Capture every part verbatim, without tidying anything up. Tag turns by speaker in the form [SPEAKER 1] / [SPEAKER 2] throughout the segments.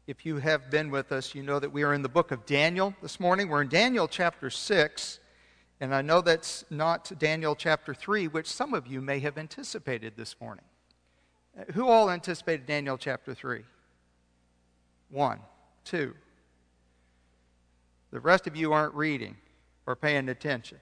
[SPEAKER 1] If you have been with us, you know that we are in the book of Daniel this morning. We're in Daniel chapter six, and I know that's not Daniel chapter three, which some of you may have anticipated this morning. Who all anticipated Daniel chapter three? One, two. The rest of you aren't reading or paying attention.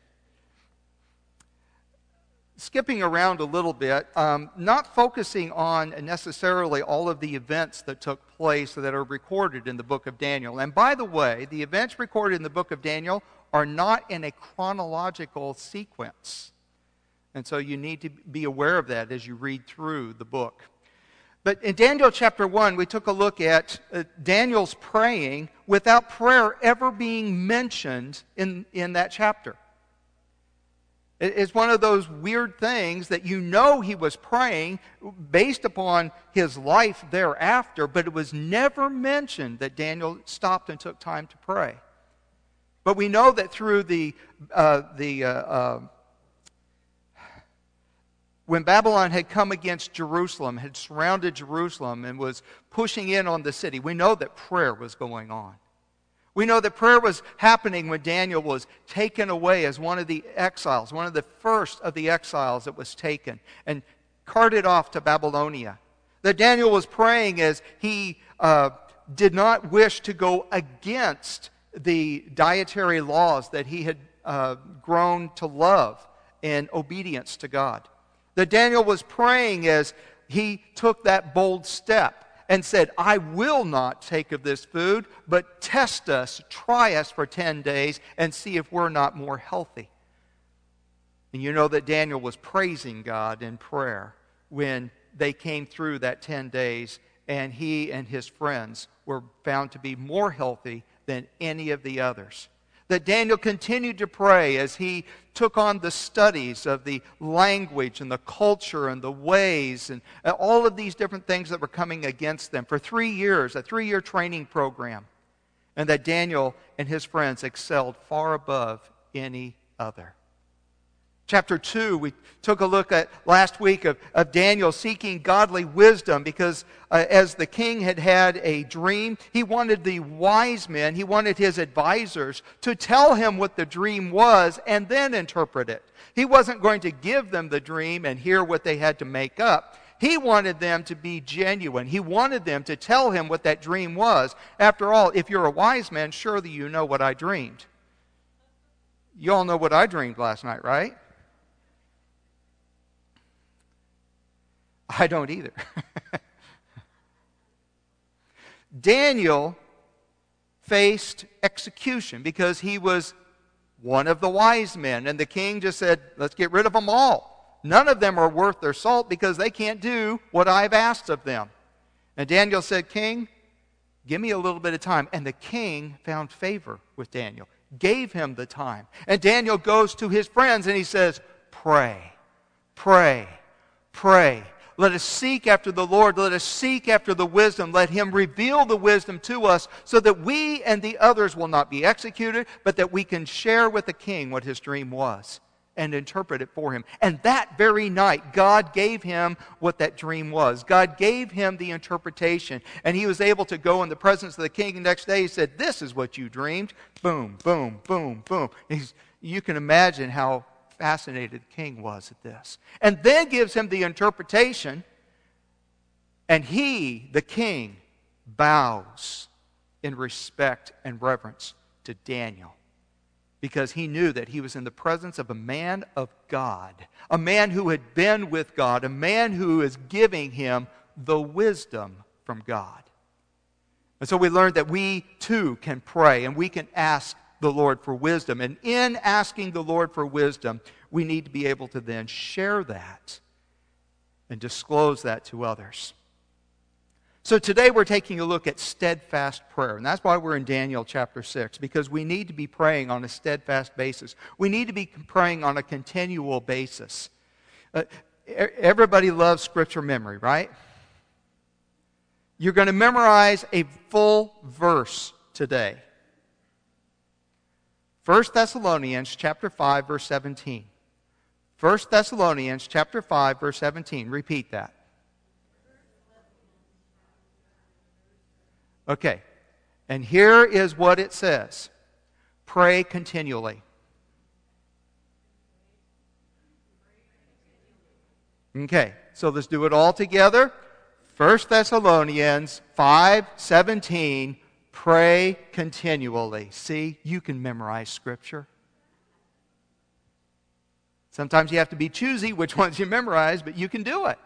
[SPEAKER 1] Skipping around a little bit, um, not focusing on necessarily all of the events that took place that are recorded in the book of Daniel. And by the way, the events recorded in the book of Daniel are not in a chronological sequence. And so you need to be aware of that as you read through the book. But in Daniel chapter one, we took a look at uh, Daniel's praying without prayer ever being mentioned in, in that chapter. It's one of those weird things that you know he was praying based upon his life thereafter, but it was never mentioned that Daniel stopped and took time to pray. But we know that through the uh, the uh, uh, when Babylon had come against Jerusalem, had surrounded Jerusalem and was pushing in on the city, we know that prayer was going on. We know that prayer was happening when Daniel was taken away as one of the exiles, one of the first of the exiles that was taken and carted off to Babylonia. That Daniel was praying as he uh, did not wish to go against the dietary laws that he had uh, grown to love in obedience to God. That Daniel was praying as he took that bold step and said, I will not take of this food, but test us, try us for ten days, and see if we're not more healthy. And you know that Daniel was praising God in prayer when they came through that ten days, and he and his friends were found to be more healthy than any of the others. That Daniel continued to pray as he took on the studies of the language and the culture and the ways and all of these different things that were coming against them for three years, a three-year training program. And that Daniel and his friends excelled far above any other. Chapter two, we took a look at last week of, of Daniel seeking godly wisdom because uh, as the king had had a dream, he wanted the wise men, he wanted his advisors to tell him what the dream was and then interpret it. He wasn't going to give them the dream and hear what they had to make up. He wanted them to be genuine. He wanted them to tell him what that dream was. After all, if you're a wise man, surely you know what I dreamed. You all know what I dreamed last night, right? I don't either. Daniel faced execution because he was one of the wise men. And the king just said, let's get rid of them all. None of them are worth their salt because they can't do what I've asked of them. And Daniel said, King, give me a little bit of time. And the king found favor with Daniel, gave him the time. And Daniel goes to his friends and he says, pray, pray, pray. Let us seek after the Lord. Let us seek after the wisdom. Let Him reveal the wisdom to us so that we and the others will not be executed, but that we can share with the king what his dream was and interpret it for him. And that very night, God gave him what that dream was. God gave him the interpretation. And he was able to go in the presence of the king the next day. He said, this is what you dreamed. Boom, boom, boom, boom. He's, you can imagine how fascinated the king was at this. And then gives him the interpretation, and he, the king, bows in respect and reverence to Daniel because he knew that he was in the presence of a man of God, a man who had been with God, a man who is giving him the wisdom from God. And so we learned that we too can pray and we can ask the Lord for wisdom. And in asking the Lord for wisdom, we need to be able to then share that and disclose that to others. So today we're taking a look at steadfast prayer. And that's why we're in Daniel chapter six, because we need to be praying on a steadfast basis. We need to be praying on a continual basis. Uh, everybody loves scripture memory, right? You're going to memorize a full verse today. First Thessalonians chapter five, verse seventeen. First Thessalonians chapter five, verse seventeen. Repeat that. Okay. And here is what it says. Pray continually. Okay, so let's do it all together. First Thessalonians five seventeen, pray continually. See, you can memorize Scripture. Sometimes you have to be choosy which ones you memorize, but you can do it.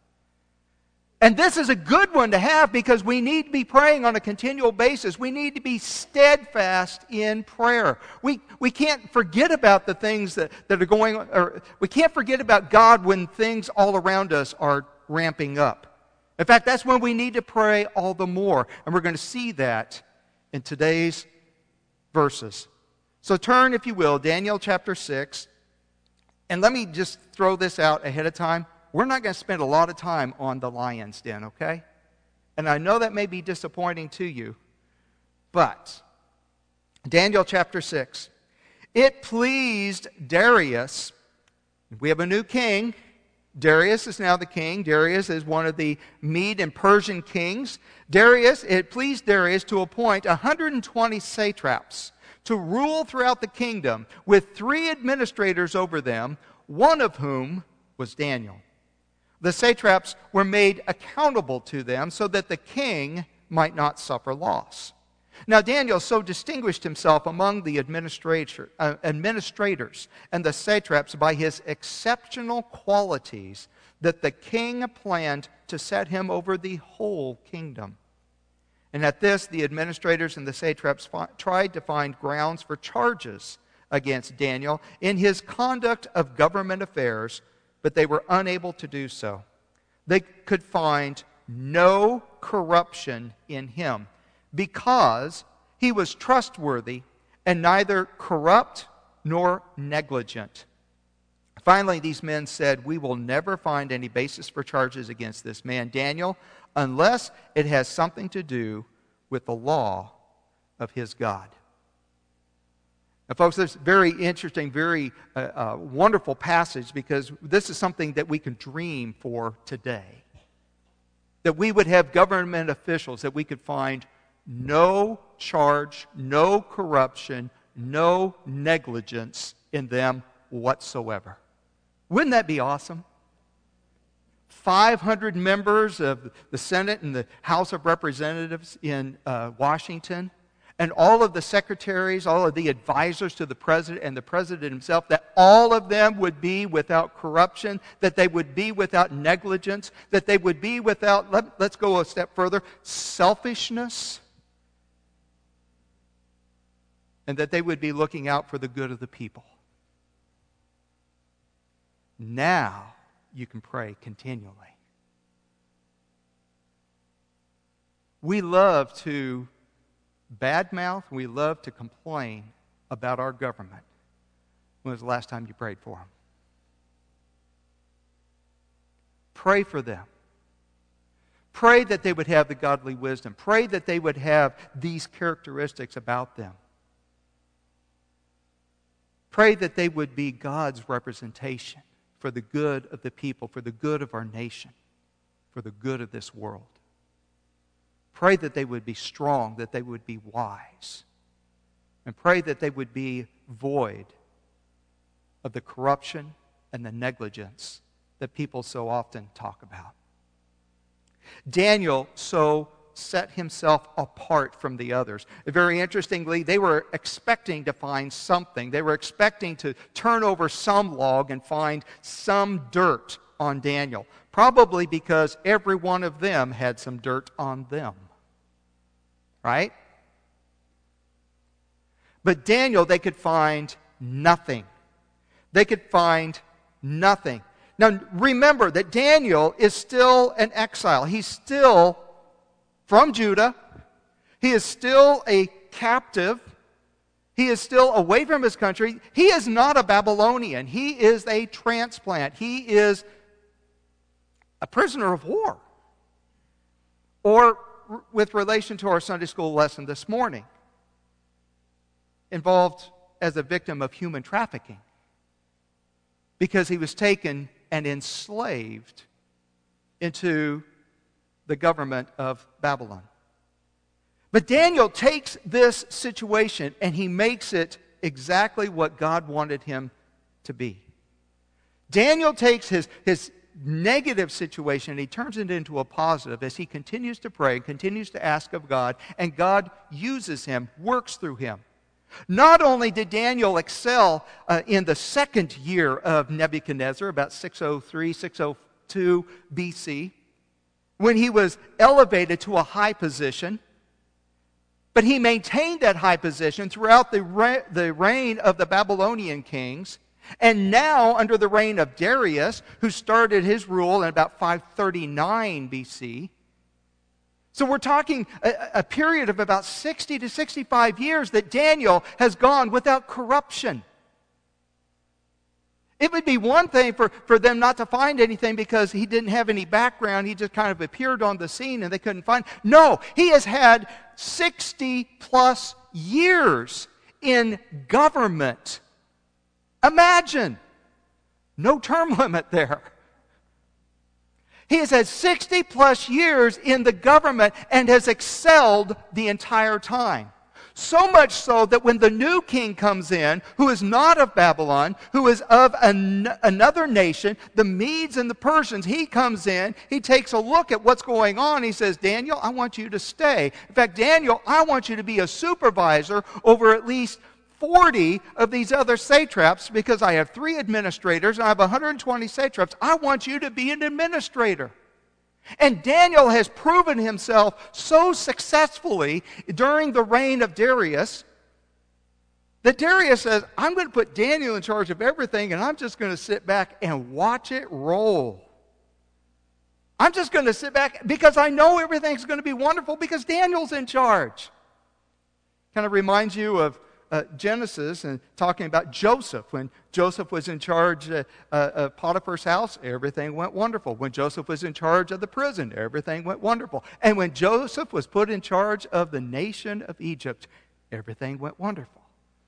[SPEAKER 1] And this is a good one to have because we need to be praying on a continual basis. We need to be steadfast in prayer. We, we can't forget about the things that, that are going on, or we can't forget about God when things all around us are ramping up. In fact, that's when we need to pray all the more. And we're going to see that in today's verses. So turn, if you will, Daniel chapter six. And let me just throw this out ahead of time. We're not going to spend a lot of time on the lion's den, okay? And I know that may be disappointing to you, but Daniel chapter six. It pleased Darius. We have a new king. Darius is now the king. Darius is one of the Mede and Persian kings. Darius, it pleased Darius to appoint one hundred twenty satraps to rule throughout the kingdom with three administrators over them, one of whom was Daniel. The satraps were made accountable to them so that the king might not suffer loss. Now Daniel so distinguished himself among the administrator, uh, administrators and the satraps by his exceptional qualities that the king planned to set him over the whole kingdom. And at this, the administrators and the satraps fi- tried to find grounds for charges against Daniel in his conduct of government affairs, but they were unable to do so. They could find no corruption in him because he was trustworthy and neither corrupt nor negligent. Finally, these men said, "We will never find any basis for charges against this man, Daniel, unless it has something to do with the law of his God." Now, folks, this is a very interesting, very uh, uh, wonderful passage because this is something that we can dream for today. That we would have government officials, that we could find no charge, no corruption, no negligence in them whatsoever. Wouldn't that be awesome? five hundred members of the Senate and the House of Representatives in uh, Washington, and all of the secretaries, all of the advisors to the president and the president himself, that all of them would be without corruption, that they would be without negligence, that they would be without, let, let's go a step further, selfishness, and that they would be looking out for the good of the people. Now you can pray continually. We love to badmouth, we love to complain about our government. When was the last time you prayed for them? Pray for them. Pray that they would have the godly wisdom. Pray that they would have these characteristics about them. Pray that they would be God's representation for the good of the people, for the good of our nation, for the good of this world. Pray that they would be strong, that they would be wise. And pray that they would be void of the corruption and the negligence that people so often talk about. Daniel so set himself apart from the others. Very interestingly, they were expecting to find something. They were expecting to turn over some log and find some dirt on Daniel. Probably because every one of them had some dirt on them. Right? But Daniel, they could find nothing. They could find nothing. Now, remember that Daniel is still an exile. He's still from Judah. He is still a captive. He is still away from his country. He is not a Babylonian. He is a transplant. He is a prisoner of war. Or, with relation to our Sunday school lesson this morning, involved as a victim of human trafficking because he was taken and enslaved into the government of Babylon. But Daniel takes this situation and he makes it exactly what God wanted him to be. Daniel takes his, his negative situation and he turns it into a positive as he continues to pray, continues to ask of God, and God uses him, works through him. Not only did Daniel excel uh, in the second year of Nebuchadnezzar, about six oh three, six oh two B C, when he was elevated to a high position, but he maintained that high position throughout the, re- the reign of the Babylonian kings, and now under the reign of Darius, who started his rule in about five thirty-nine B C. So we're talking a, a period of about sixty to sixty-five years that Daniel has gone without corruption. It would be one thing for, for them not to find anything because he didn't have any background. He just kind of appeared on the scene and they couldn't find. No, he has had sixty plus years in government. Imagine. No term limit there. He has had sixty plus years in the government and has excelled the entire time. So much so that when the new king comes in, who is not of Babylon, who is of an, another nation, the Medes and the Persians, he comes in, he takes a look at what's going on. He says, Daniel, I want you to stay. In fact, Daniel, I want you to be a supervisor over at least forty of these other satraps, because I have three administrators and I have one hundred twenty satraps. I want you to be an administrator. And Daniel has proven himself so successfully during the reign of Darius that Darius says, I'm going to put Daniel in charge of everything and I'm just going to sit back and watch it roll. I'm just going to sit back because I know everything's going to be wonderful because Daniel's in charge. Kind of reminds you of Uh, Genesis and talking about Joseph. When Joseph was in charge uh, uh, of Potiphar's house, everything went wonderful. When Joseph was in charge of the prison, everything went wonderful. And when Joseph was put in charge of the nation of Egypt, everything went wonderful.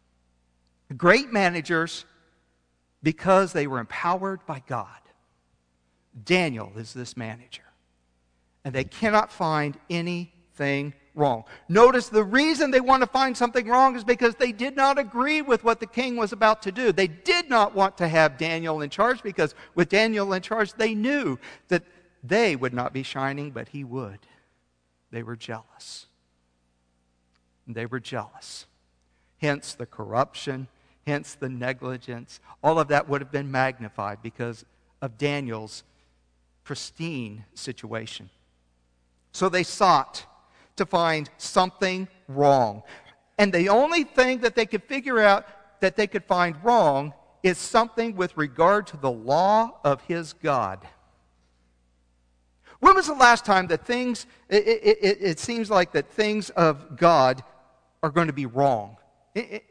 [SPEAKER 1] Great managers, because they were empowered by God. Daniel is this manager. And they cannot find anything wrong. Notice the reason they want to find something wrong is because they did not agree with what the king was about to do. They did not want to have Daniel in charge because with Daniel in charge, they knew that they would not be shining, but he would. They were jealous. They were jealous. Hence the corruption, hence the negligence. All of that would have been magnified because of Daniel's pristine situation. So they sought to find something wrong. And the only thing that they could figure out that they could find wrong is something with regard to the law of his God. When was the last time that things, it, it, it, it seems like that things of God are going to be wrong? It, it,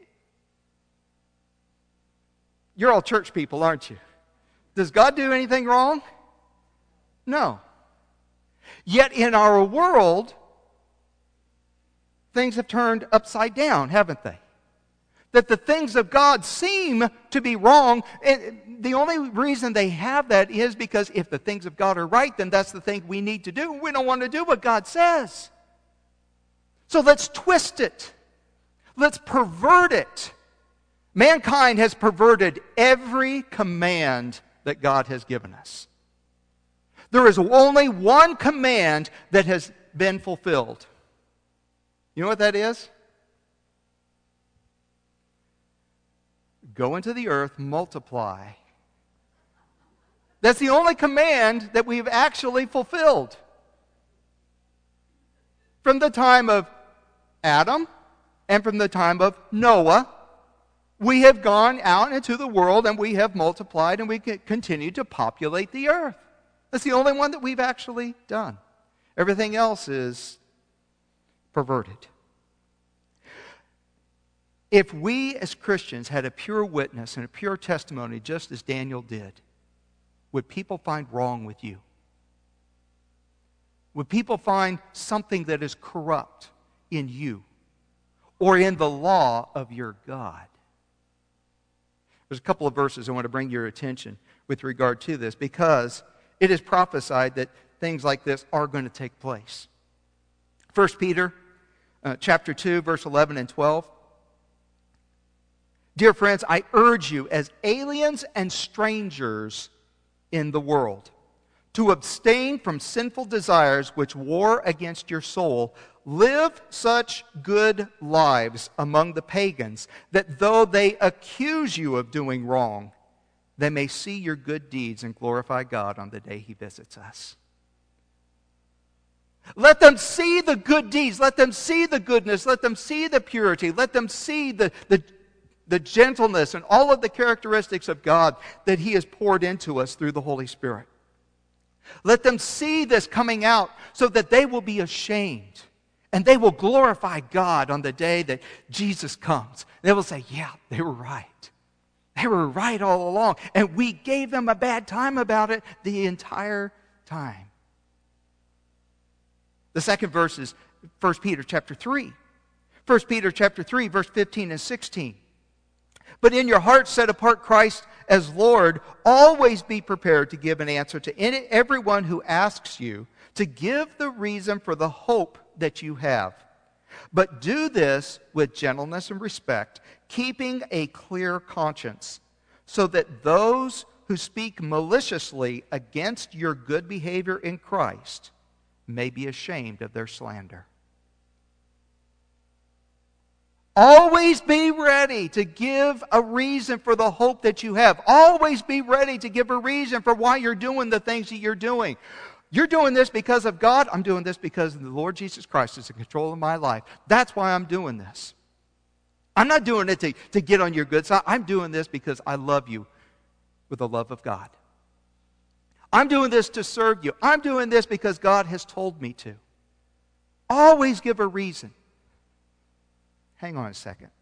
[SPEAKER 1] you're all church people, aren't you? Does God do anything wrong? No. Yet in our world, things have turned upside down, haven't they? That the things of God seem to be wrong. And the only reason they have that is because if the things of God are right, then that's the thing we need to do. We don't want to do what God says. So let's twist it. Let's pervert it. Mankind has perverted every command that God has given us. There is only one command that has been fulfilled. You know what that is? Go into the earth, multiply. That's the only command that we've actually fulfilled. From the time of Adam and from the time of Noah, we have gone out into the world and we have multiplied and we continue to populate the earth. That's the only one that we've actually done. Everything else is perverted. If we as Christians had a pure witness and a pure testimony just as Daniel did, would people find wrong with you? Would people find something that is corrupt in you or in the law of your God? There's a couple of verses I want to bring your attention with regard to this because it is prophesied that things like this are going to take place. First Peter uh, chapter two, verse eleven and twelve. Dear friends, I urge you as aliens and strangers in the world to abstain from sinful desires which war against your soul. Live such good lives among the pagans that though they accuse you of doing wrong, they may see your good deeds and glorify God on the day He visits us. Let them see the good deeds. Let them see the goodness. Let them see the purity. Let them see the, the, the gentleness and all of the characteristics of God that He has poured into us through the Holy Spirit. Let them see this coming out so that they will be ashamed and they will glorify God on the day that Jesus comes. They will say, yeah, they were right. They were right all along. And we gave them a bad time about it the entire time. The second verse is First Peter chapter three. First Peter chapter three, verse fifteen and sixteen. But in your hearts set apart Christ as Lord. Always be prepared to give an answer to any, everyone who asks you to give the reason for the hope that you have. But do this with gentleness and respect, keeping a clear conscience, so that those who speak maliciously against your good behavior in Christ may be ashamed of their slander. Always be ready to give a reason for the hope that you have. Always be ready to give a reason for why you're doing the things that you're doing. You're doing this because of God. I'm doing this because the Lord Jesus Christ is in control of my life. That's why I'm doing this. I'm not doing it to, to get on your good side. I'm doing this because I love you with the love of God. I'm doing this to serve you. I'm doing this because God has told me to. Always give a reason. Hang on a second.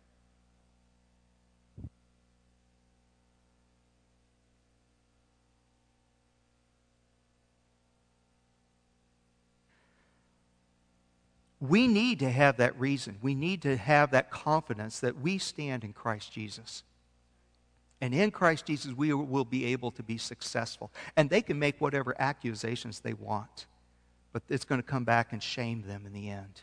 [SPEAKER 1] We need to have that reason. We need to have that confidence that we stand in Christ Jesus. And in Christ Jesus, we will be able to be successful. And they can make whatever accusations they want, but it's going to come back and shame them in the end.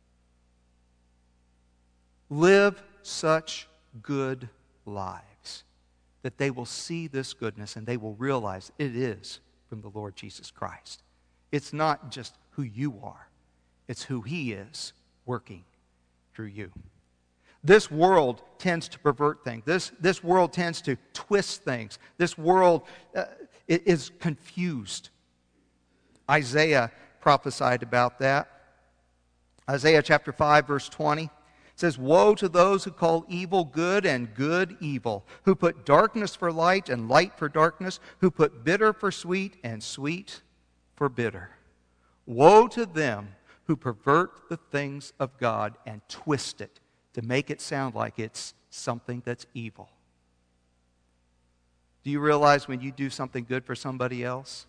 [SPEAKER 1] Live such good lives that they will see this goodness and they will realize it is from the Lord Jesus Christ. It's not just who you are. It's who He is working through you. This world tends to pervert things. This, this world tends to twist things. This world uh, is confused. Isaiah prophesied about that. Isaiah chapter five, verse twenty says, "Woe to those who call evil good and good evil, who put darkness for light and light for darkness, who put bitter for sweet and sweet for bitter. Woe to them who pervert the things of God and twist it to make it sound like it's something that's evil." Do you realize when you do something good for somebody else,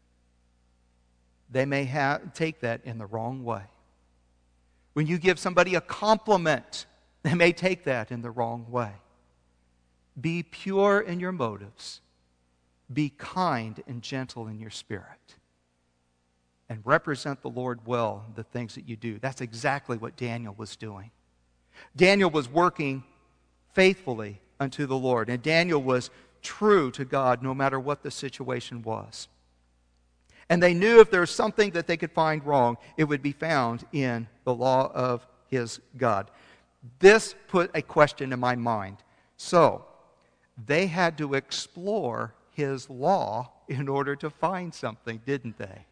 [SPEAKER 1] they may have, take that in the wrong way? When you give somebody a compliment, they may take that in the wrong way. Be pure in your motives. Be kind and gentle in your spirit. And represent the Lord well in the things that you do. That's exactly what Daniel was doing. Daniel was working faithfully unto the Lord. And Daniel was true to God no matter what the situation was. And they knew if there was something that they could find wrong, it would be found in the law of his God. This put a question in my mind. So, they had to explore his law in order to find something, didn't they?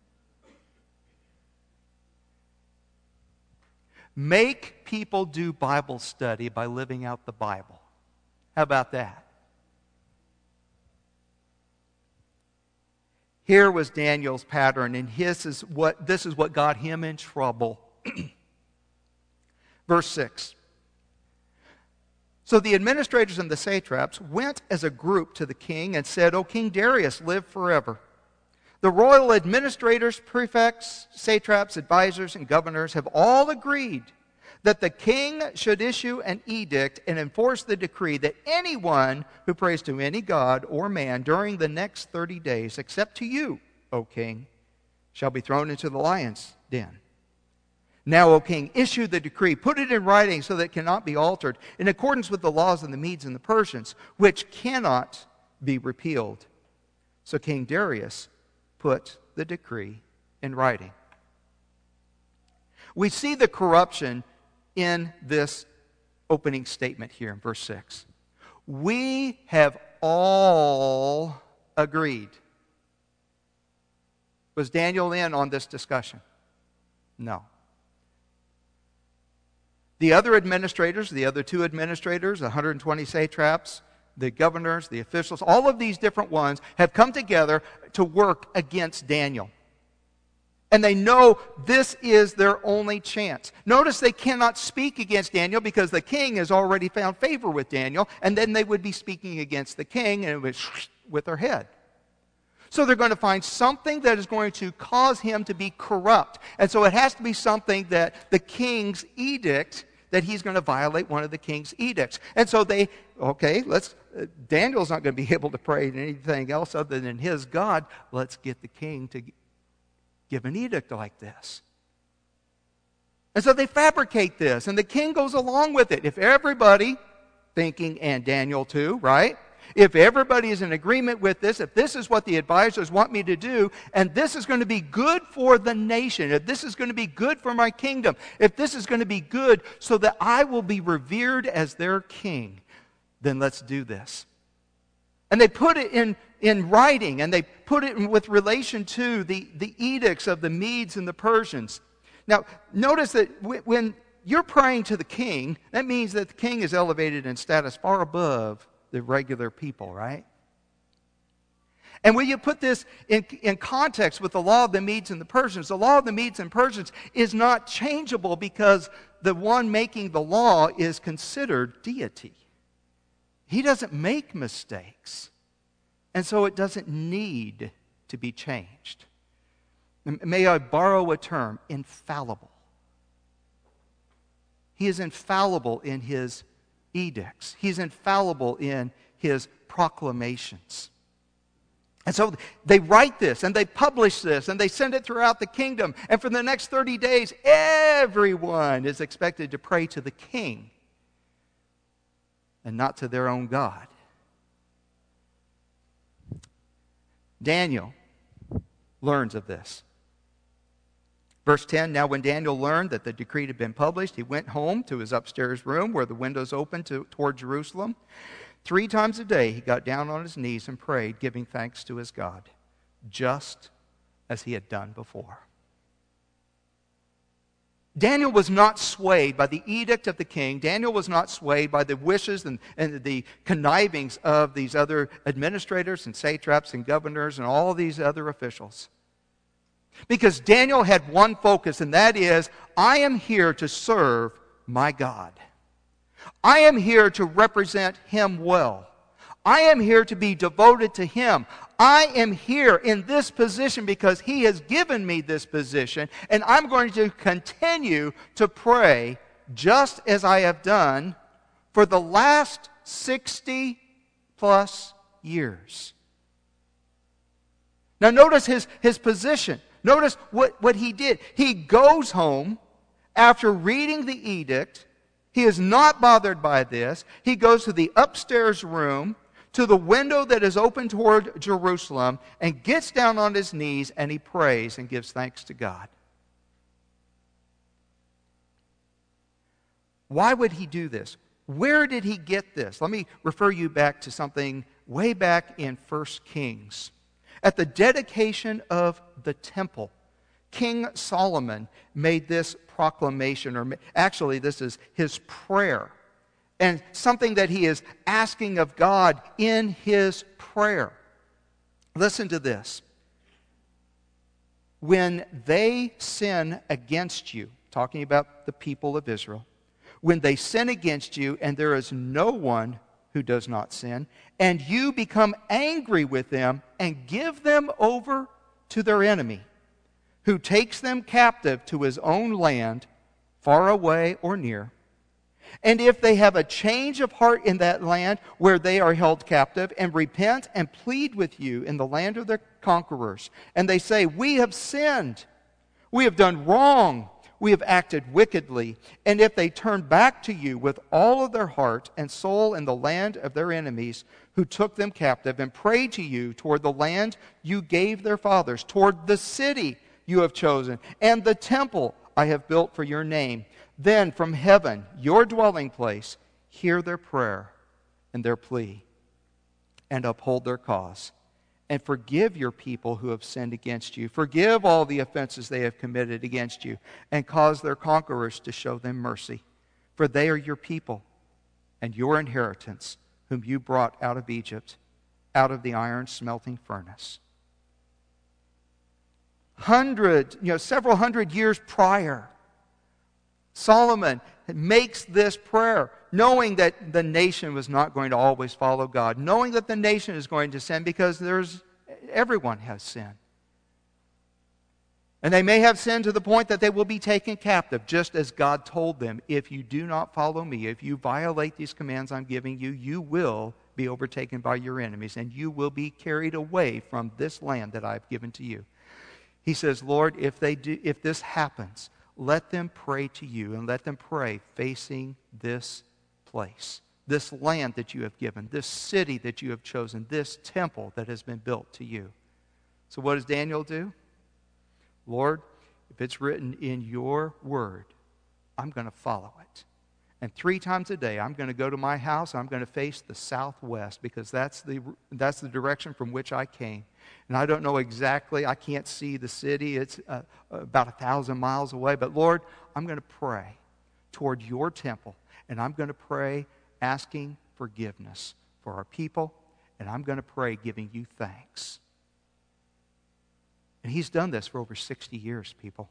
[SPEAKER 1] Make people do Bible study by living out the Bible. How about that? Here was Daniel's pattern, and his is what, this is what got him in trouble. Verse six. So the administrators and the satraps went as a group to the king and said, "O King Darius, live forever. The royal administrators, prefects, satraps, advisors, and governors have all agreed that the king should issue an edict and enforce the decree that anyone who prays to any god or man during the next thirty days, except to you, O king, shall be thrown into the lion's den." Now, O king, issue the decree, put it in writing so that it cannot be altered, in accordance with the laws of the Medes and the Persians, which cannot be repealed. So King Darius put the decree in writing. We see the corruption in this opening statement here in verse six. We have all agreed. Was Daniel in on this discussion? No. The other administrators, the other two administrators, one hundred twenty satraps, the governors, the officials, all of these different ones have come together to work against Daniel. And they know this is their only chance. Notice they cannot speak against Daniel because the king has already found favor with Daniel, and then they would be speaking against the king, and it would with their head. So they're going to find something that is going to cause him to be corrupt. And so it has to be something that the king's edict, that he's going to violate one of the king's edicts. And so they, okay, let's, uh, Daniel's not going to be able to pray to anything else other than his God. Let's get the king to give an edict like this. And so they fabricate this, and the king goes along with it. If everybody, thinking, and Daniel too, right? If everybody is in agreement with this, if this is what the advisors want me to do, and this is going to be good for the nation, if this is going to be good for my kingdom, if this is going to be good so that I will be revered as their king, then let's do this. And they put it in, in writing, and they put it in with relation to the, the edicts of the Medes and the Persians. Now, notice that when you're praying to the king, that means that the king is elevated in status far above the regular people, right? And when you put this in, in context with the law of the Medes and the Persians, the law of the Medes and Persians is not changeable because the one making the law is considered deity. He doesn't make mistakes, and so it doesn't need to be changed. May I borrow a term? Infallible. He is infallible in his edicts. He's infallible in his proclamations. And so they write this, and they publish this, and they send it throughout the kingdom. And for the next thirty days, everyone is expected to pray to the king and not to their own God. Daniel learns of this. Verse ten, now when Daniel learned that the decree had been published, he went home to his upstairs room where the windows opened to, toward Jerusalem. Three times a day he got down on his knees and prayed, giving thanks to his God, just as he had done before. Daniel was not swayed by the edict of the king. Daniel was not swayed by the wishes and, and the connivings of these other administrators and satraps and governors and all these other officials. Because Daniel had one focus, and that is, I am here to serve my God. I am here to represent Him well. I am here to be devoted to Him. I am here in this position because He has given me this position, and I'm going to continue to pray just as I have done for the last sixty plus years. Now notice his, his position. Notice what, what he did. He goes home after reading the edict. He is not bothered by this. He goes to the upstairs room, to the window that is open toward Jerusalem, and gets down on his knees, and he prays and gives thanks to God. Why would he do this? Where did he get this? Let me refer you back to something way back in First Kings. At the dedication of the temple, King Solomon made this proclamation, or actually this is his prayer, and something that he is asking of God in his prayer. Listen to this. When they sin against you, talking about the people of Israel, when they sin against you and there is no one who does not sin, and you become angry with them and give them over to their enemy, who takes them captive to his own land, far away or near. And if they have a change of heart in that land where they are held captive, and repent and plead with you in the land of their conquerors, and they say, we have sinned, we have done wrong, we have acted wickedly. And if they turn back to you with all of their heart and soul in the land of their enemies, who took them captive, and pray to you toward the land you gave their fathers, toward the city you have chosen, and the temple I have built for your name, then from heaven, your dwelling place, hear their prayer and their plea, and uphold their cause. And forgive your people who have sinned against you. Forgive all the offenses they have committed against you, and cause their conquerors to show them mercy. For they are your people and your inheritance, whom you brought out of Egypt, out of the iron smelting furnace. Hundred, you know, several hundred years prior, Solomon makes this prayer, knowing that the nation was not going to always follow God, knowing that the nation is going to sin, because there's everyone has sin. And they may have sinned to the point that they will be taken captive, just as God told them, if you do not follow me, if you violate these commands I'm giving you, you will be overtaken by your enemies, and you will be carried away from this land that I've given to you. He says, Lord, if they do, if this happens, let them pray to you, and let them pray facing this place, this land that you have given, this city that you have chosen, this temple that has been built to you. So what does Daniel do? Lord, if it's written in your word, I'm going to follow it. And three times a day, I'm going to go to my house. I'm going to face the southwest, because that's the that's the direction from which I came. And I don't know exactly. I can't see the city. It's uh, about a thousand miles away. But Lord, I'm going to pray toward your temple. And I'm going to pray asking forgiveness for our people. And I'm going to pray giving you thanks. And he's done this for over sixty years, people.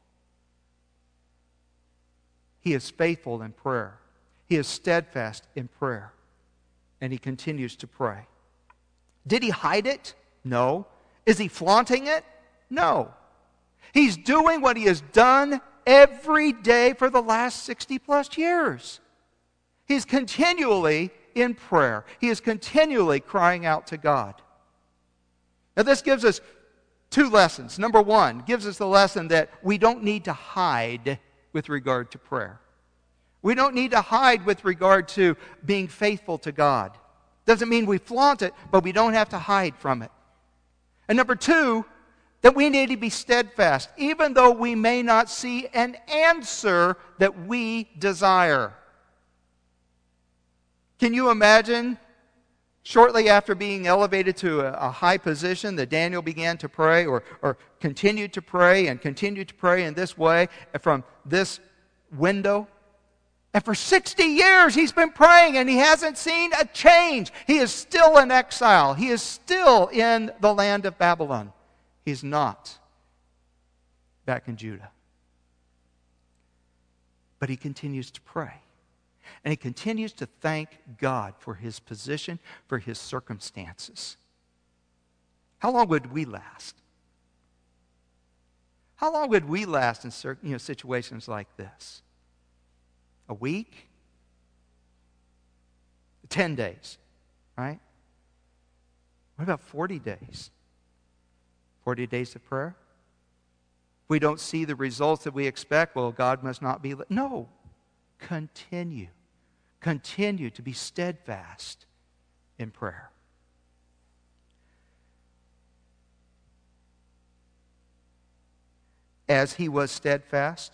[SPEAKER 1] He is faithful in prayer. He is steadfast in prayer. And he continues to pray. Did he hide it? No. Is he flaunting it? No. He's doing what he has done every day for the last sixty plus years. He's continually in prayer. He is continually crying out to God. Now this gives us two lessons. Number one, gives us the lesson that we don't need to hide with regard to prayer. We don't need to hide with regard to being faithful to God. Doesn't mean we flaunt it, but we don't have to hide from it. And number two, that we need to be steadfast, even though we may not see an answer that we desire. Can you imagine, shortly after being elevated to a, a high position, that Daniel began to pray, or, or continued to pray and continued to pray in this way from this window? And for sixty years he's been praying, and he hasn't seen a change. He is still in exile. He is still in the land of Babylon. He's not back in Judah. But he continues to pray. And he continues to thank God for his position, for his circumstances. How long would we last? How long would we last in certain, you know, situations like this? A week? Ten days, right? What about forty days? Forty days of prayer? If we don't see the results that we expect, well, God must not be... Li- no. Continue. Continue to be steadfast in prayer. As he was steadfast,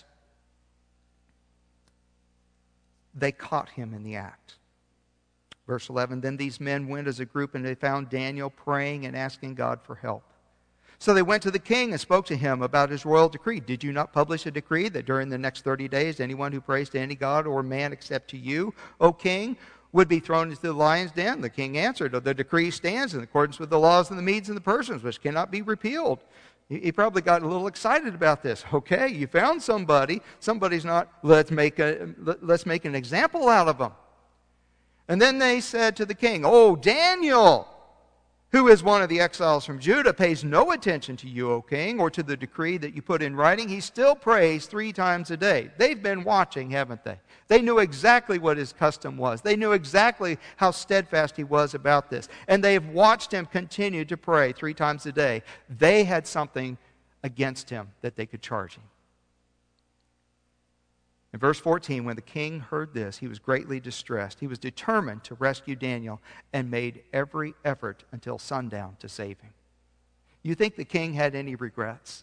[SPEAKER 1] they caught him in the act. Verse eleven, then these men went as a group, and they found Daniel praying and asking God for help. So they went to the king and spoke to him about his royal decree. Did you not publish a decree that during the next thirty days, anyone who prays to any god or man except to you, O king, would be thrown into the lion's den? The king answered, the decree stands in accordance with the laws of the Medes and the Persians, which cannot be repealed. He probably got a little excited about this. Okay, you found somebody. Somebody's not, let's make, a, let's make an example out of them. And then they said to the king, oh, Daniel, who is one of the exiles from Judah, pays no attention to you, O king, or to the decree that you put in writing. He still prays three times a day. They've been watching, haven't they? They knew exactly what his custom was. They knew exactly how steadfast he was about this. And they have watched him continue to pray three times a day. They had something against him that they could charge him. In verse fourteen, when the king heard this, he was greatly distressed. He was determined to rescue Daniel and made every effort until sundown to save him. You think the king had any regrets?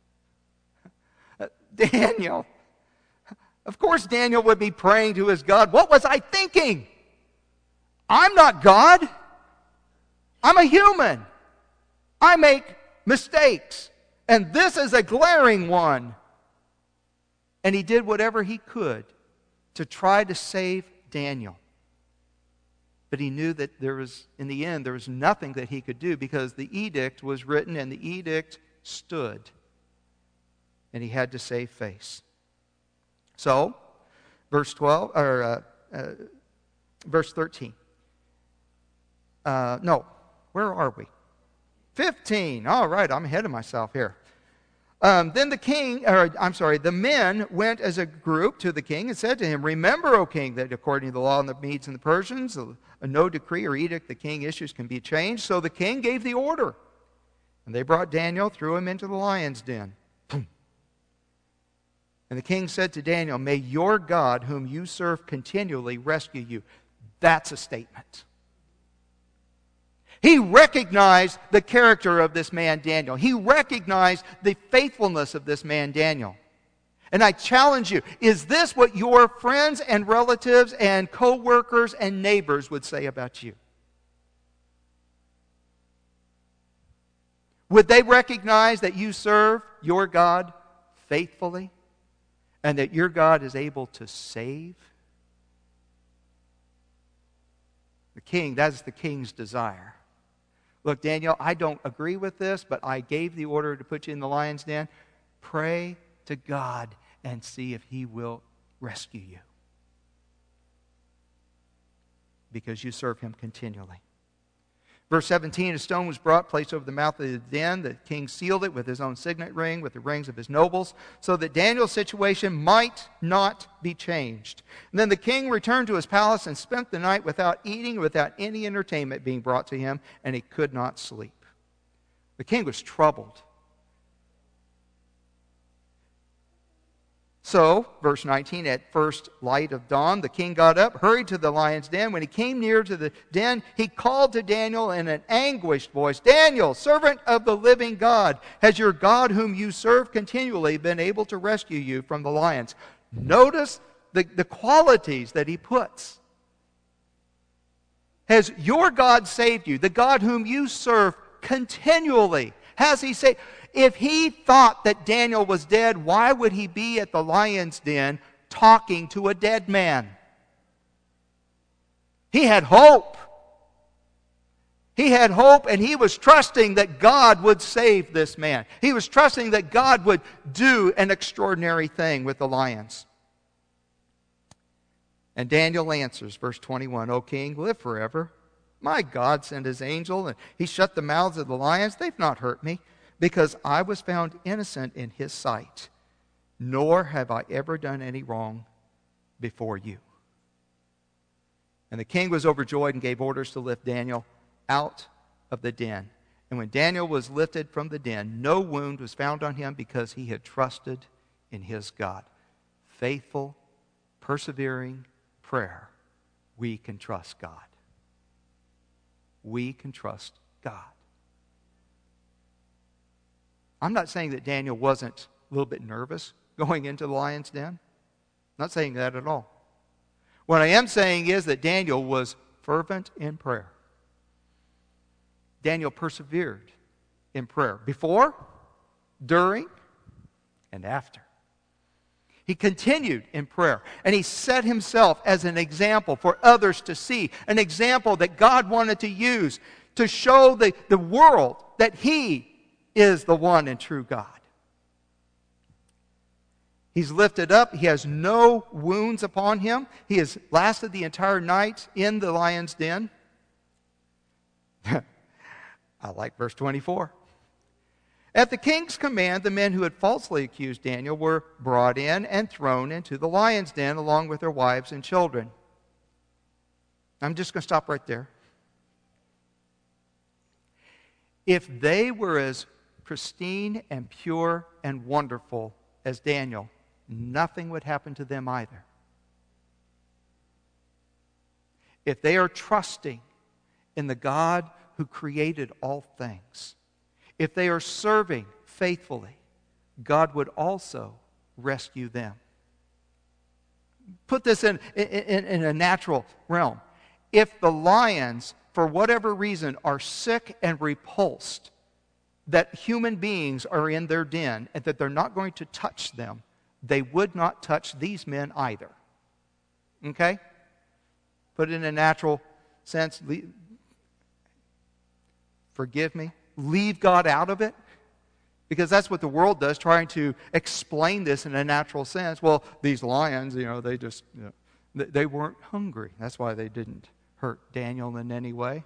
[SPEAKER 1] Daniel. Of course Daniel would be praying to his God. What was I thinking? I'm not God. I'm a human. I make mistakes. And this is a glaring one. And he did whatever he could to try to save Daniel. But he knew that there was, in the end, there was nothing that he could do because the edict was written and the edict stood. And he had to save face. So, verse twelve, or uh, uh, verse thirteen. Uh, no, where are we? fifteen. All right, I'm ahead of myself here. Um, then the king, or I'm sorry, the men went as a group to the king and said to him, "Remember, O king, that according to the law of the Medes and the Persians, a, a no decree or edict the king issues can be changed." So the king gave the order. And they brought Daniel, threw him into the lion's den. And the king said to Daniel, "May your God, whom you serve continually, rescue you." That's a statement. He recognized the character of this man, Daniel. He recognized the faithfulness of this man, Daniel. And I challenge you, is this what your friends and relatives and co-workers and neighbors would say about you? Would they recognize that you serve your God faithfully and that your God is able to save? The king, that is the king's desire. Look, Daniel, I don't agree with this, but I gave the order to put you in the lion's den. Pray to God and see if He will rescue you. Because you serve Him continually. Verse seventeen, a stone was brought, placed over the mouth of the den. The king sealed it with his own signet ring, with the rings of his nobles, so that Daniel's situation might not be changed. And then the king returned to his palace and spent the night without eating, without any entertainment being brought to him, and he could not sleep. The king was troubled. So, verse nineteen, at first light of dawn, the king got up, hurried to the lion's den. When he came near to the den, he called to Daniel in an anguished voice, "Daniel, servant of the living God, has your God whom you serve continually been able to rescue you from the lions?" Notice the, the qualities that he puts. Has your God saved you? The God whom you serve continually. Has He saved? If he thought that Daniel was dead, why would he be at the lion's den talking to a dead man? He had hope. He had hope, and he was trusting that God would save this man. He was trusting that God would do an extraordinary thing with the lions. And Daniel answers, verse twenty-one, "O king, live forever. My God sent His angel, and He shut the mouths of the lions. They've not hurt me, because I was found innocent in His sight, nor have I ever done any wrong before you." And the king was overjoyed and gave orders to lift Daniel out of the den. And when Daniel was lifted from the den, no wound was found on him, because he had trusted in his God. Faithful, persevering prayer. We can trust God. We can trust God. I'm not saying that Daniel wasn't a little bit nervous going into the lion's den. I'm not saying that at all. What I am saying is that Daniel was fervent in prayer. Daniel persevered in prayer before, during, and after. He continued in prayer, and he set himself as an example for others to see, an example that God wanted to use to show the, the world that He is the one and true God. He's lifted up. He has no wounds upon him. He has lasted the entire night in the lion's den. I like verse twenty-four. At the king's command, the men who had falsely accused Daniel were brought in and thrown into the lion's den along with their wives and children. I'm just going to stop right there. If they were as pristine and pure and wonderful as Daniel, nothing would happen to them either. If they are trusting in the God who created all things, if they are serving faithfully, God would also rescue them. Put this in, in, in a natural realm. If the lions, for whatever reason, are sick and repulsed that human beings are in their den and that they're not going to touch them, they would not touch these men either. Okay? Put it in a natural sense. Forgive me. Leave God out of it. Because that's what the world does, trying to explain this in a natural sense. Well, these lions, you know, they just, you know, they weren't hungry. That's why they didn't hurt Daniel in any way.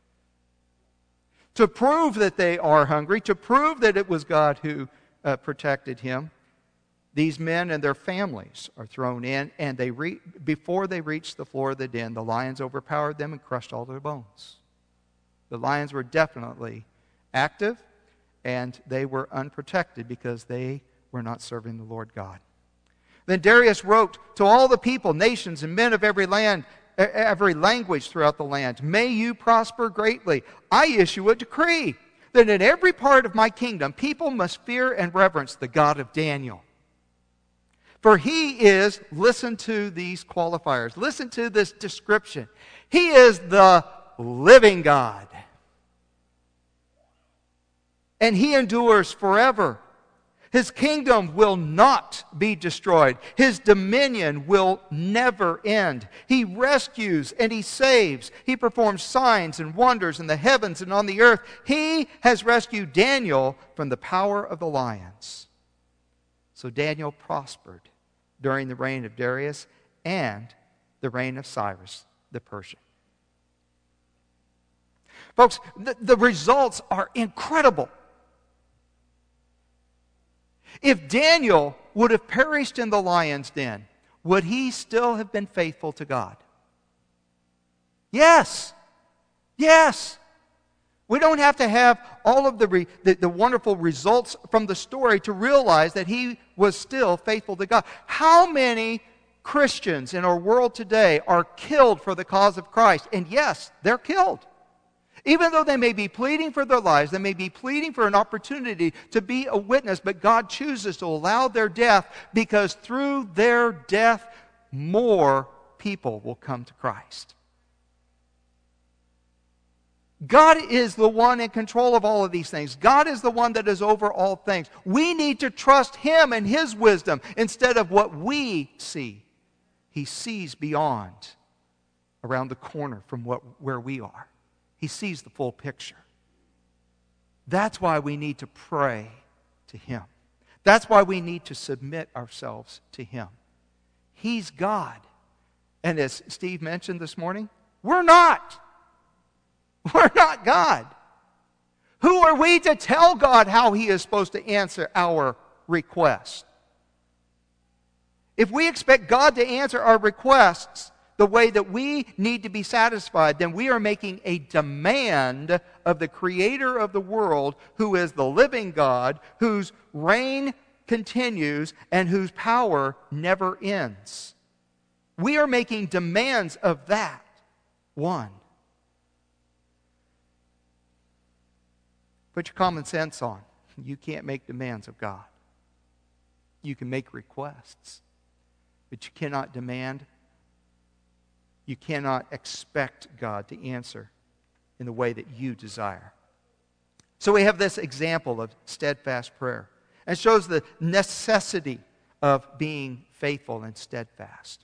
[SPEAKER 1] To prove that they are hungry, to prove that it was God who uh, protected him, these men and their families are thrown in, and they re- before they reached the floor of the den, the lions overpowered them and crushed all their bones. The lions were definitely active, and they were unprotected because they were not serving the Lord God. Then Darius wrote to all the people, nations, and men of every land, every language throughout the land, "May you prosper greatly. I issue a decree that in every part of my kingdom people must fear and reverence the God of Daniel. For he is," listen to these qualifiers, listen to this description, "he is the living God. And he endures forever. His kingdom will not be destroyed. His dominion will never end. He rescues and he saves. He performs signs and wonders in the heavens and on the earth. He has rescued Daniel from the power of the lions." So Daniel prospered during the reign of Darius and the reign of Cyrus the Persian. Folks, the, the results are incredible. If Daniel would have perished in the lion's den, would he still have been faithful to God? Yes. Yes. We don't have to have all of the, re, the, the wonderful results from the story to realize that he was still faithful to God. How many Christians in our world today are killed for the cause of Christ? And yes, they're killed. Even though they may be pleading for their lives, they may be pleading for an opportunity to be a witness, but God chooses to allow their death because through their death, more people will come to Christ. God is the one in control of all of these things. God is the one that is over all things. We need to trust Him and His wisdom instead of what we see. He sees beyond, around the corner from what, where we are. He sees the full picture. That's why we need to pray to Him. That's why we need to submit ourselves to Him. He's God. And as Steve mentioned this morning, we're not. We're not God. Who are we to tell God how He is supposed to answer our request? If we expect God to answer our requests the way that we need to be satisfied, then we are making a demand of the Creator of the world, who is the living God, whose reign continues and whose power never ends. We are making demands of that one. Put your common sense on. You can't make demands of God. You can make requests, but you cannot demand. You cannot expect God to answer in the way that you desire. So we have this example of steadfast prayer. And it shows the necessity of being faithful and steadfast.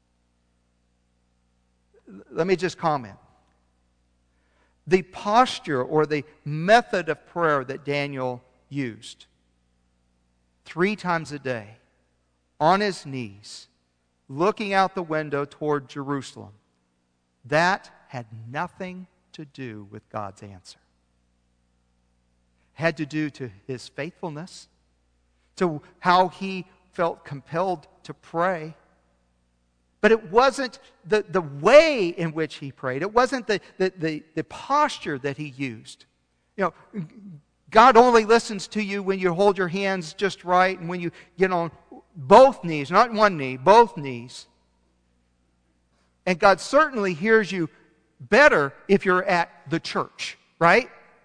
[SPEAKER 1] Let me just comment. The posture or the method of prayer that Daniel used, three times a day, on his knees, looking out the window toward Jerusalem, that had nothing to do with God's answer. It had to do to his faithfulness, to how he felt compelled to pray. But it wasn't the, the way in which he prayed. It wasn't the, the, the, the posture that he used. You know, God only listens to you when you hold your hands just right and when you get on both knees, not one knee, both knees. And God certainly hears you better if you're at the church, right?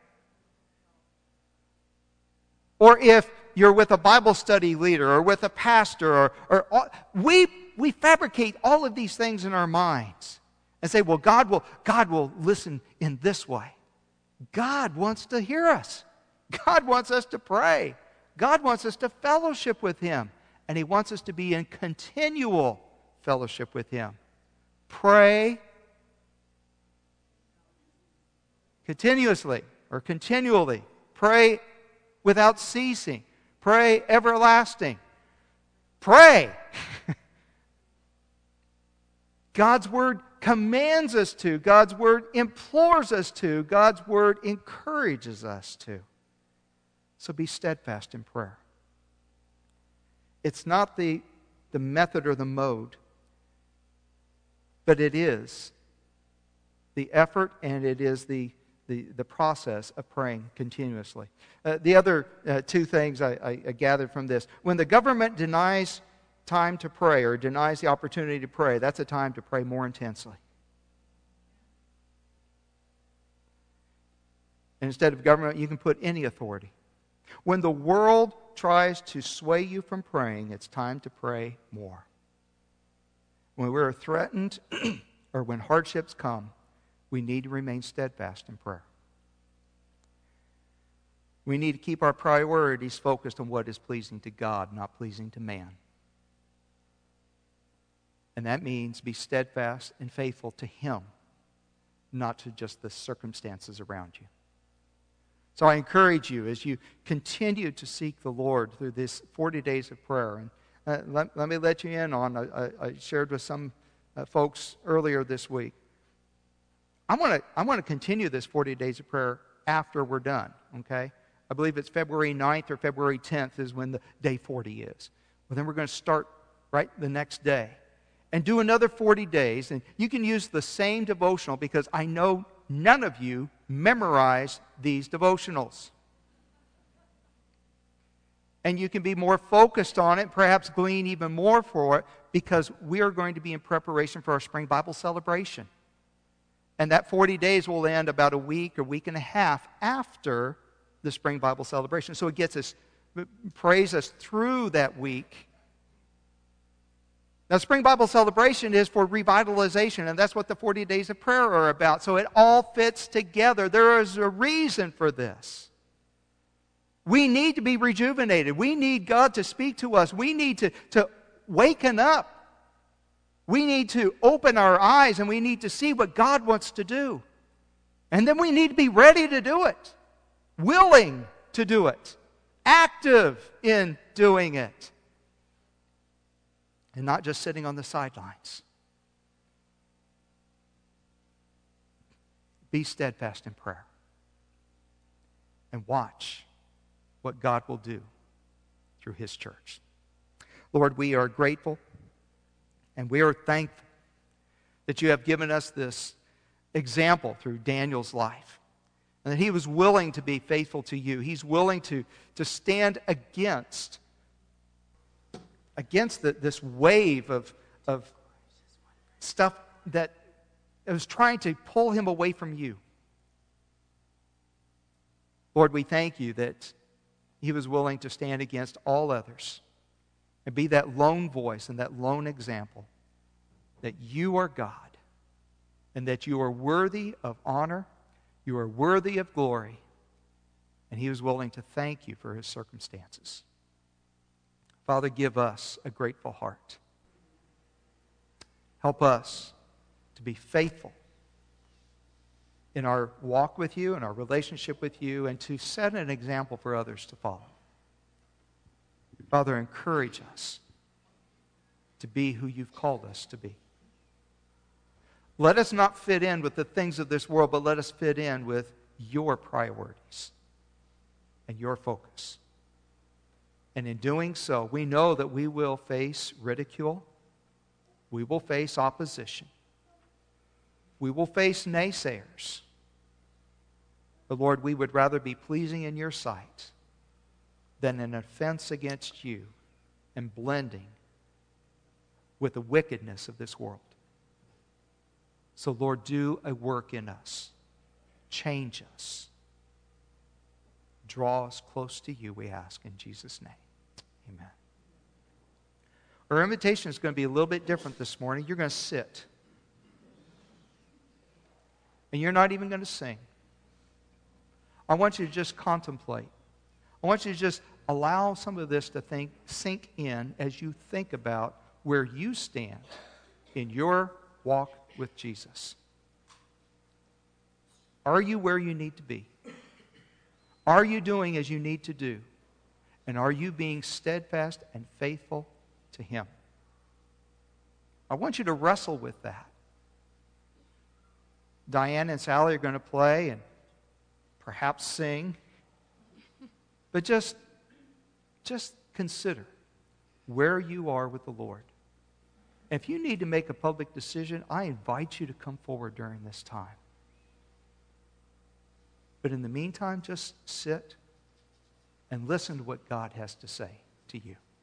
[SPEAKER 1] Or if you're with a Bible study leader or with a pastor. or, or we, we fabricate all of these things in our minds and say, well, God will, God will listen in this way. God wants to hear us. God wants us to pray. God wants us to fellowship with Him. And He wants us to be in continual fellowship with Him. Pray continuously or continually. Pray without ceasing. Pray everlasting. Pray. God's Word commands us to. God's Word implores us to. God's Word encourages us to. So be steadfast in prayer. It's not the, the method or the mode, but it is the effort and it is the, the, the process of praying continuously. Uh, the other uh, two things I, I, I gathered from this. When the government denies time to pray or denies the opportunity to pray, that's a time to pray more intensely. And instead of government, you can put any authority. When the world tries to sway you from praying, it's time to pray more. When we're threatened or when hardships come, we need to remain steadfast in prayer. We need to keep our priorities focused on what is pleasing to God, not pleasing to man. And that means be steadfast and faithful to Him, not to just the circumstances around you. So I encourage you as you continue to seek the Lord through this forty days of prayer. And uh, let, let me let you in on, I, I shared with some uh, folks earlier this week. I want to I want to continue this forty days of prayer after we're done, okay? I believe it's February ninth or February tenth is when the day forty is. Well, then we're going to start right the next day and do another forty days. And you can use the same devotional because I know none of you memorize these devotionals. And you can be more focused on it, perhaps glean even more for it, because we are going to be in preparation for our spring Bible celebration. And that forty days will end about a week or week and a half after the spring Bible celebration. So it gets us, prays us through that week. Now, spring Bible celebration is for revitalization, and that's what the forty days of prayer are about. So it all fits together. There is a reason for this. We need to be rejuvenated. We need God to speak to us. We need to, to waken up. We need to open our eyes, and we need to see what God wants to do. And then we need to be ready to do it, willing to do it, active in doing it. And not just sitting on the sidelines. Be steadfast in prayer. And watch what God will do through His church. Lord, we are grateful and we are thankful that You have given us this example through Daniel's life. And that he was willing to be faithful to You. He's willing to, to stand against against the, this wave of, of stuff that was trying to pull him away from You. Lord, we thank You that he was willing to stand against all others and be that lone voice and that lone example that You are God and that You are worthy of honor, You are worthy of glory, and he was willing to thank You for his circumstances. Father, give us a grateful heart. Help us to be faithful in our walk with You, in our relationship with You, and to set an example for others to follow. Father, encourage us to be who You've called us to be. Let us not fit in with the things of this world, but let us fit in with Your priorities and Your focus. And in doing so, we know that we will face ridicule. We will face opposition. We will face naysayers. But Lord, we would rather be pleasing in Your sight than an offense against You and blending with the wickedness of this world. So, Lord, do a work in us. Change us. Draw us close to you, we ask in Jesus' name. Amen. Our invitation is going to be a little bit different this morning. You're going to sit. And you're not even going to sing. I want you to just contemplate. I want you to just allow some of this to think, sink in as you think about where you stand in your walk with Jesus. Are you where you need to be? Are you doing as you need to do? And are you being steadfast and faithful to Him? I want you to wrestle with that. Diane and Sally are going to play and perhaps sing. But just, just consider where you are with the Lord. If you need to make a public decision, I invite you to come forward during this time. But in the meantime, just sit and listen to what God has to say to you.